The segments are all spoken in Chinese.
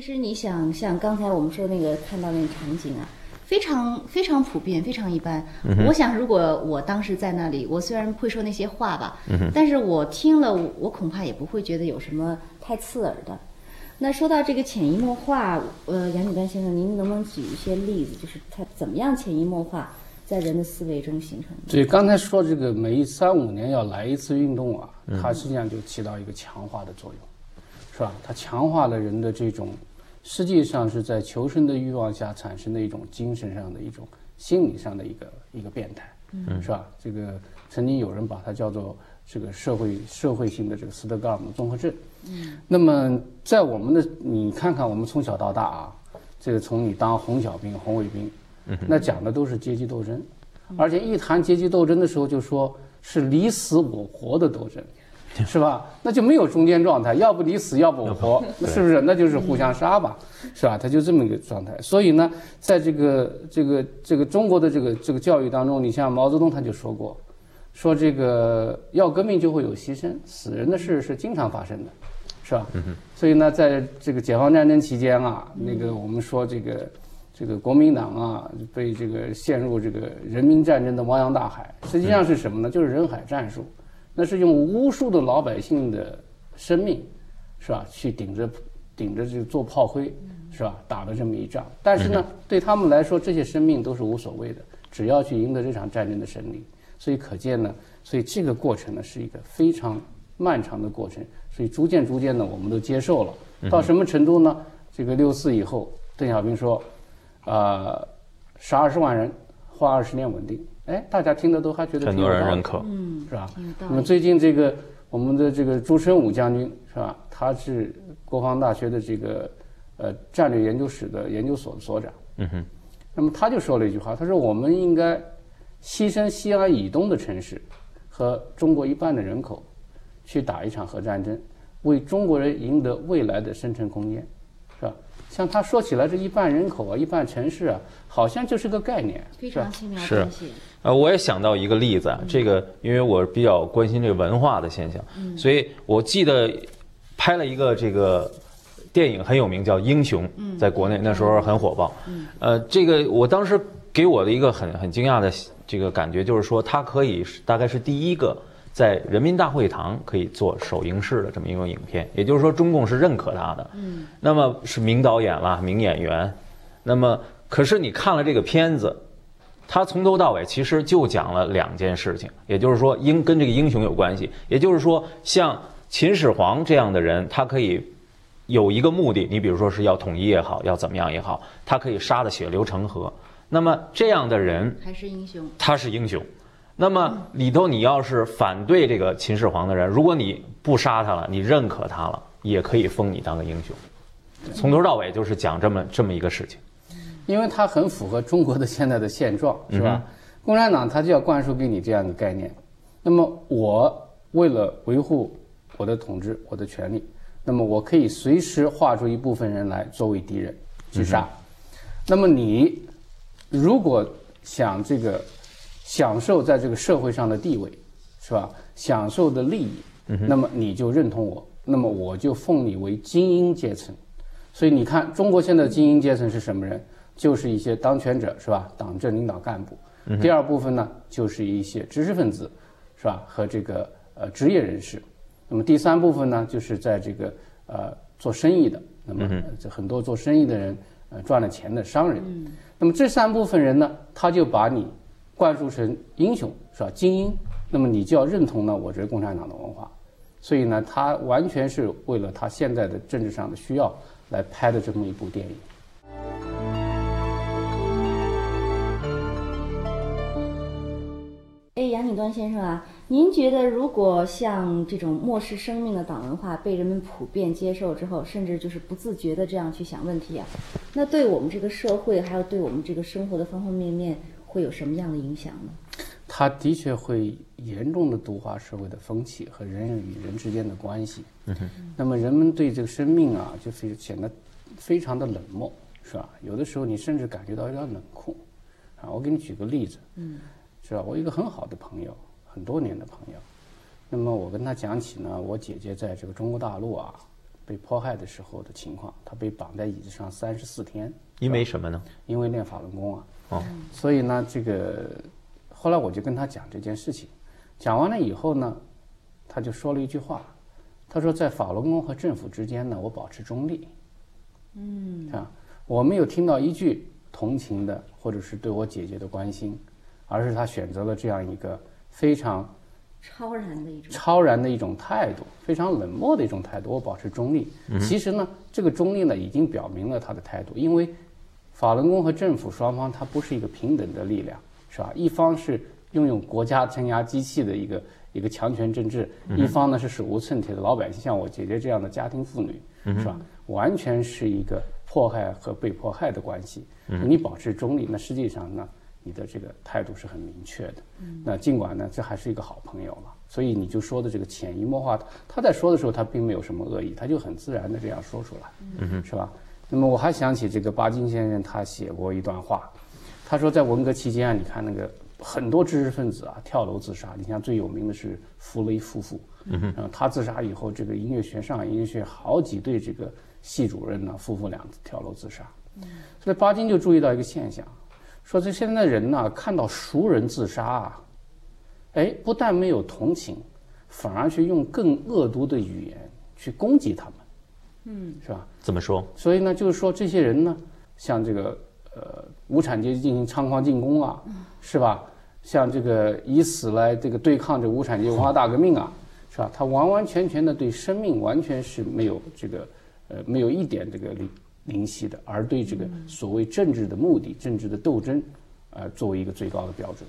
实你想像刚才我们说那个看到那个场景啊，非常非常普遍，非常一般。我想，如果我当时在那里，我虽然会说那些话吧，但是我听了，我恐怕也不会觉得有什么太刺耳的。那说到这个潜移默化，杨景端先生，您能不能举一些例子，就是它怎么样潜移默化在人的思维中形成的？ 对，刚才说这个每3-5年要来一次运动啊，它实际上就起到一个强化的作用，是吧？它强化了人的这种，实际上是在求生的欲望下产生的一种精神上的一种心理上的一个变态，是吧？这个曾经有人把它叫做这个社会性的这个斯德哥尔摩综合症。那么在我们的你看看我们从小到大啊，这个从你当红小兵、红卫兵，那讲的都是阶级斗争，而且一谈阶级斗争的时候，就说是你死我活的斗争，是吧？那就没有中间状态，要不你死，要不我活，是不是？那就是互相杀吧，是吧？它就这么一个状态。所以呢，在这个中国的这个教育当中，你像毛泽东他就说过，说这个要革命就会有牺牲，死人的事是经常发生的，是吧？所以呢，在这个解放战争期间啊，那个我们说这个国民党啊，被这个陷入这个人民战争的汪洋大海，实际上是什么呢？就是人海战术，那是用无数的老百姓的生命，是吧？去顶着这个做炮灰，是吧？打了这么一仗。但是呢，对他们来说，这些生命都是无所谓的，只要去赢得这场战争的胜利。所以可见呢，所以这个过程呢是一个非常漫长的过程。所以逐渐呢，我们都接受了。到什么程度呢？这个64以后，邓小平说，杀20万人，花20年稳定。哎，大家听的都还觉得很多人认可， 是吧？那么最近这个我们的这个朱生武将军是吧？他是国防大学的这个战略研究室的研究所的所长。那么他就说了一句话，他说我们应该牺牲西安以东的城市和中国一半的人口，去打一场核战争，为中国人赢得未来的生存空间，是吧？像他说起来，这一半人口啊，一半城市啊，好像就是个概念， 非常轻描是淡写。 我也想到一个例子啊，这个因为我比较关心这个文化的现象，所以我记得拍了一个这个电影很有名，叫《英雄》，在国内那时候很火爆。这个我当时给我的一个很惊讶的这个感觉，就是说它可以大概是第一个在人民大会堂可以做首映式的这么一个影片，也就是说中共是认可它的。那么是名导演啦，名演员。那么可是你看了这个片子，他从头到尾其实就讲了2件事情，也就是说跟这个英雄有关系。也就是说，像秦始皇这样的人，他可以有一个目的，你比如说是要统一也好，要怎么样也好，他可以杀得血流成河。那么这样的人还是英雄， 他是英雄。那么里头你要是反对这个秦始皇的人，如果你不杀他了，你认可他了，也可以封你当个英雄。从头到尾就是讲这么一个事情。 因为它很符合中国的现在的现状，是吧？共产党它就要灌输给你这样的概念。那么我为了维护我的统治、我的权利，那么我可以随时划出一部分人来作为敌人去杀。那么你如果想这个享受在这个社会上的地位，是吧？享受的利益，那么你就认同我，那么我就奉你为精英阶层。所以你看，中国现在的精英阶层是什么人？就是一些当权者，是吧？党政领导干部。第二部分呢，就是一些知识分子，是吧？和这个职业人士。那么第三部分呢，就是在这个做生意的。那么很多做生意的人赚了钱的商人。那么这3部分人呢，他就把你灌输成英雄，是吧？精英。那么你就要认同呢，我这共产党的文化。所以呢，他完全是为了他现在的政治上的需要来拍的这么一部电影。 杨景端先生啊，您觉得如果像这种漠视生命的党文化被人们普遍接受之后，甚至就是不自觉的这样去想问题啊，那对我们这个社会还有对我们这个生活的方方面面会有什么样的影响呢？ 它的确会严重的毒化社会的风气和人与人之间的关系。那么人们对这个生命啊，就显得非常的冷漠，是吧？有的时候你甚至感觉到有点冷酷。我给你举个例子。是吧？我有一个很好的朋友，很多年的朋友。那么我跟他讲起呢，我姐姐在这个中国大陆啊， 被迫害的时候的情况。他被绑在椅子上34天， 因为什么呢？ 因为练法轮功啊。 哦， 所以呢，这个后来我就跟他讲这件事情，讲完了以后呢，他就说了一句话，他说在法轮功和政府之间呢，我保持中立。啊，我没有听到一句同情的或者是对我姐姐的关心，而是他选择了这样一个非常超然的一种态度，非常冷漠的一种态度。我保持中立。其实呢，这个中立呢，已经表明了他的态度，因为法轮功和政府双方它不是一个平等的力量，是吧？一方是拥有国家镇压机器的一个强权政治，一方呢是手无寸铁的老百姓，像我姐姐这样的家庭妇女，是吧？完全是一个迫害和被迫害的关系。你保持中立，那实际上呢，你的这个态度是很明确的。那尽管呢，这还是一个好朋友嘛，所以你就说的这个潜移默化，他在说的时候，他并没有什么恶意，他就很自然的这样说出来，是吧？那么我还想起这个巴金先生，他写过一段话，他说在文革期间啊，你看那个很多知识分子啊跳楼自杀，你像最有名的是弗雷夫妇，他自杀以后，这个上海音乐学院好几对这个系主任呢，夫妇俩跳楼自杀。所以巴金就注意到一个现象，说这现在人呢，看到熟人自杀啊，不但没有同情，反而去用更恶毒的语言去攻击他们，是吧？ 怎么说？ 所以呢，就是说这些人呢，像这个无产阶级进行猖狂进攻啊，是吧？像这个以死来这个对抗这无产阶级文化大革命啊，是吧？他完完全全的对生命完全是没有这个没有一点这个灵犀的，而对这个所谓政治的目的、政治的斗争，作为一个最高的标准。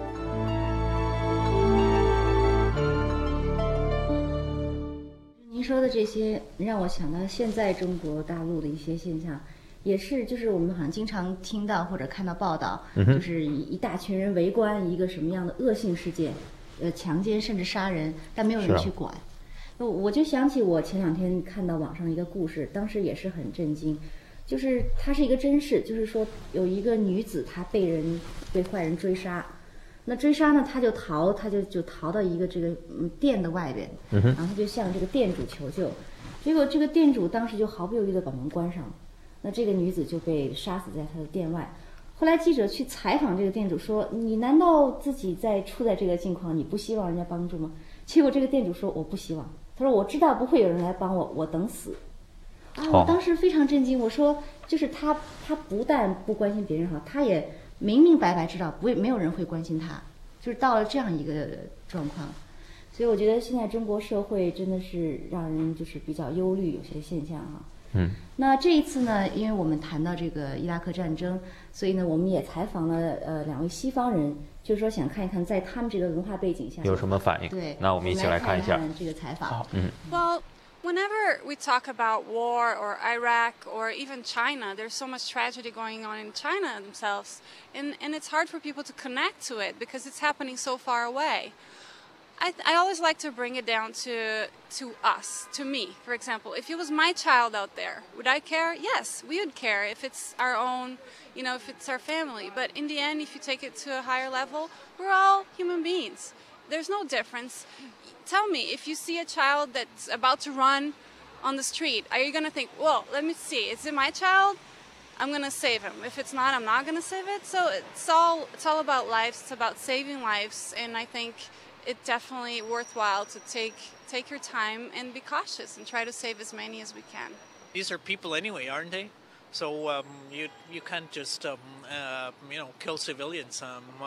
您说的这些让我想到现在中国大陆的一些现象，也是就是我们好像经常听到或者看到报道，就是一大群人围观一个什么样的恶性事件，强奸甚至杀人，但没有人去管。我就想起我前2天看到网上一个故事，当时也是很震惊，就是它是一个真事，就是说有一个女子她被坏人追杀，那追杀呢，她就逃到一个这个店的外边，然后她就向这个店主求救，结果这个店主当时就毫不犹豫地把门关上了，那这个女子就被杀死在他的店外。后来记者去采访这个店主说：“你难道自己处在这个境况，你不希望人家帮助吗？”结果这个店主说：“我不希望。”他说：“我知道不会有人来帮我，我等死。”我当时非常震惊。我说：“就是他不但不关心别人好，他也明明白白知道没有人会关心他，就是到了这样一个状况。所以我觉得现在中国社会真的是让人就是比较忧虑，有些现象哈。那这一次呢，因为我们谈到这个伊拉克战争，所以呢，我们也采访了2位西方人，就是说想看一看在他们这个文化背景下有什么反应。 对， 那我们一起来看一下这个采访。 Well, whenever we talk about war or Iraq or even China, there's so much tragedy going on in China themselves, and it's hard for people to connect to it because it's happening so far away. I always like to bring it down to us, to me. For example, if it was my child out there, would I care? Yes, we would care if it's our own, if it's our family. But in the end, if you take it to a higher level, we're all human beings. There's no difference. Tell me, if you see a child that's about to run on the street, are you going to think, well, let me see, is it my child? I'm going to save him. If it's not, I'm not going to save it. So it's all about lives. It's about saving lives. And I think it's definitely worthwhile to take your time and be cautious and try to save as many as we can. These are people anyway, aren't they? So you can't just kill civilians.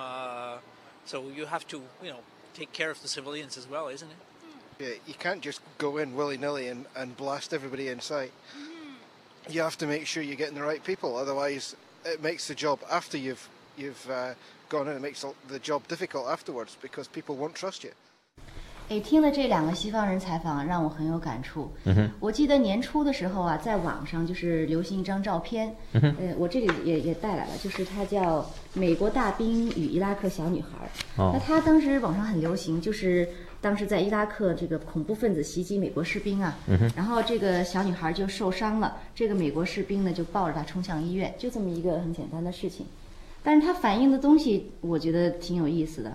So you have to take care of the civilians as well, isn't it? Yeah, you can't just go in willy-nilly and blast everybody in sight. You have to make sure you're getting the right people, otherwise it makes the job after you've gone in, it makes the job difficult afterwards because people won't trust you. 听了这2个西方人采访，让我很有感触。我记得年初的时候啊，在网上就是流行一张照片，我这里也带来了，就是它叫《美国大兵与伊拉克小女孩》。那它当时网上很流行，就是当时在伊拉克这个恐怖分子袭击美国士兵啊，然后这个小女孩就受伤了，这个美国士兵呢就抱着她冲向医院，就这么一个很简单的事情。但是它反映的东西，我觉得挺有意思的。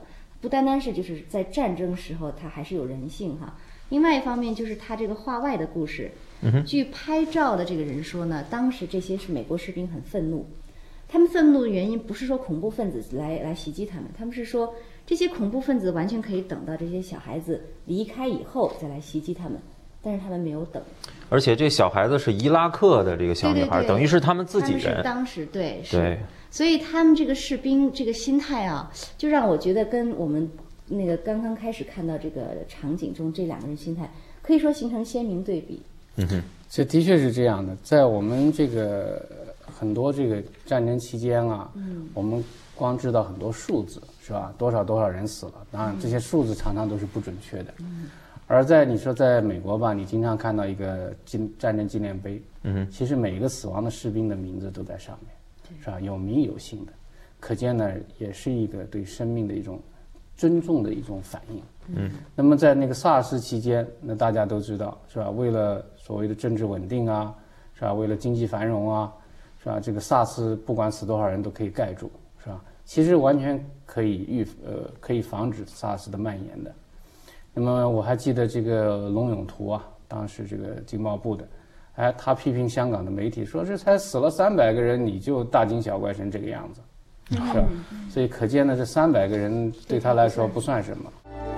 不单单是就是在战争时候它还是有人性哈。另外一方面就是它这个画外的故事，据拍照的这个人说呢，当时这些是美国士兵很愤怒，他们愤怒的原因不是说恐怖分子来袭击他们，他们是说这些恐怖分子完全可以等到这些小孩子离开以后再来袭击他们，但是他们没有等。而且这小孩子是伊拉克的这个小女孩， 对， 等于是他们自己人。 他们是当时对，所以他们这个士兵这个心态啊，就让我觉得跟我们那个刚刚开始看到这个场景中这两个人心态，可以说形成鲜明对比。 这的确是这样的，在我们这个很多这个战争期间啊，我们光知道很多数字是吧？多少人死了，当然这些数字常常都是不准确的。而在你说在美国吧，你经常看到一个战争纪念碑，其实每一个死亡的士兵的名字都在上面，是吧？有名有姓的，可见呢，也是一个对生命的一种尊重的一种反应。那么在那个SARS期间，那大家都知道是吧？为了所谓的政治稳定啊，是吧？为了经济繁荣啊，是吧？这个SARS不管死多少人都可以盖住，是吧？其实完全可以防止SARS的蔓延的。那么我还记得这个龙永图啊，当时这个经贸部的，他批评香港的媒体说，这才死了300个人，你就大惊小怪成这个样子，是吧？所以可见呢，这300个人对他来说不算什么。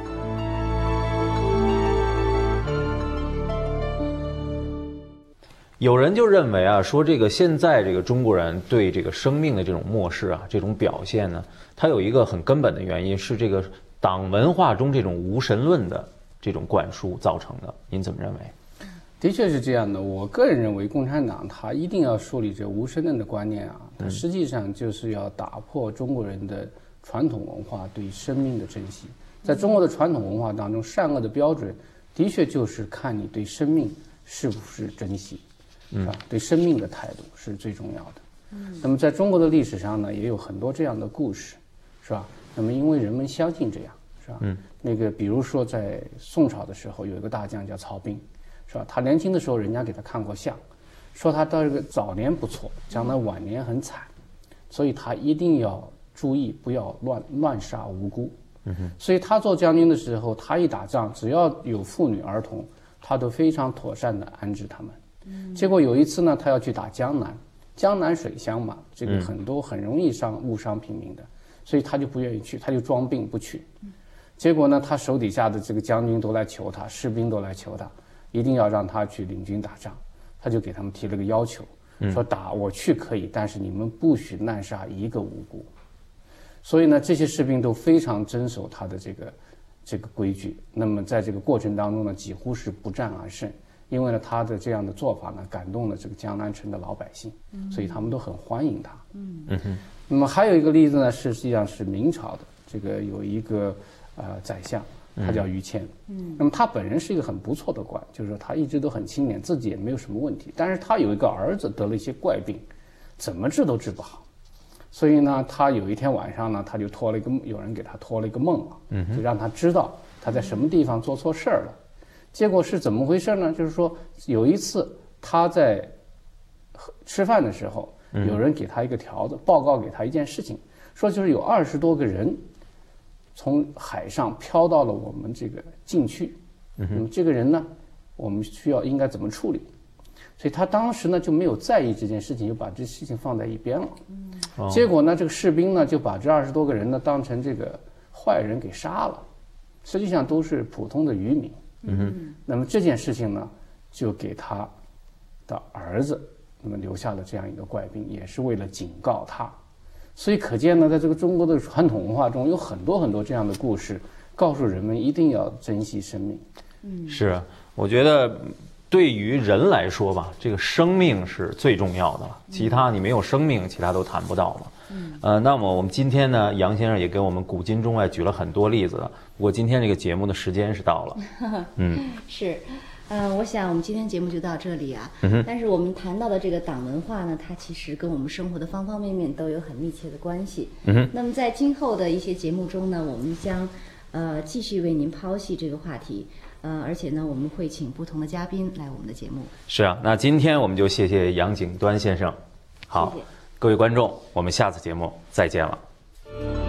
有人就认为啊，说这个现在这个中国人对这个生命的这种漠视啊，这种表现呢，它有一个很根本的原因，是这个党文化中这种无神论的这种灌输造成的。您怎么认为？ 的确是这样的。我个人认为，共产党它一定要树立这无神论的观念啊，它实际上就是要打破中国人的传统文化对生命的珍惜。在中国的传统文化当中，善恶的标准的确就是看你对生命是不是珍惜。是吧？对生命的态度是最重要的。那么在中国的历史上呢，也有很多这样的故事，是吧？那么因为人们相信这样，是吧？那个比如说在宋朝的时候，有一个大将叫曹彬，是吧？他年轻的时候，人家给他看过相，说他这个早年不错，将来晚年很惨，所以他一定要注意不要乱杀无辜。所以他做将军的时候，他一打仗，只要有妇女儿童，他都非常妥善地安置他们。结果有一次呢，他要去打江南，江南水乡嘛，这个很容易误伤平民的，所以他就不愿意去，他就装病不去。结果呢，他手底下的这个将军都来求他，士兵都来求他，一定要让他去领军打仗。他就给他们提了个要求，说打我去可以，但是你们不许滥杀一个无辜。所以呢，这些士兵都非常遵守他的这个规矩。那么在这个过程当中呢，几乎是不战而胜。因为呢，他的这样的做法呢，感动了这个江南城的老百姓，所以他们都很欢迎他。那么还有一个例子呢，实际上是明朝的，这个有一个宰相，他叫于谦。那么他本人是一个很不错的官，就是说他一直都很清廉，自己也没有什么问题。但是他有一个儿子得了一些怪病，怎么治都治不好。所以呢，他有一天晚上呢，他就有人给他托了一个梦啊，就让他知道他在什么地方做错事儿了。结果是怎么回事呢？就是说有一次他在吃饭的时候，有人给他一个条子，报告给他一件事情，说就是有20多个人从海上飘到了我们这个禁区。那么这个人呢，我们应该怎么处理？所以他当时呢就没有在意这件事情，就把这事情放在一边了。结果呢，这个士兵呢就把这20多个人呢当成这个坏人给杀了，实际上都是普通的渔民。那么这件事情呢，就给他的儿子那么留下了这样一个怪病，也是为了警告他。所以可见呢，在这个中国的传统文化中，有很多这样的故事，告诉人们一定要珍惜生命。 是啊，我觉得对于人来说吧，这个生命是最重要的了，其他你没有生命，其他都谈不到了。那么我们今天呢，杨先生也给我们古今中外举了很多例子了。不过今天这个节目的时间是到了。 是，我想我们今天节目就到这里啊。但是我们谈到的这个党文化呢，它其实跟我们生活的方方面面都有很密切的关系。那么在今后的一些节目中呢，我们将继续为您剖析这个话题。而且呢，我们会请不同的嘉宾来我们的节目。 是啊，那今天我们就谢谢杨景端先生。好， 谢谢各位观众，我们下次节目再见了。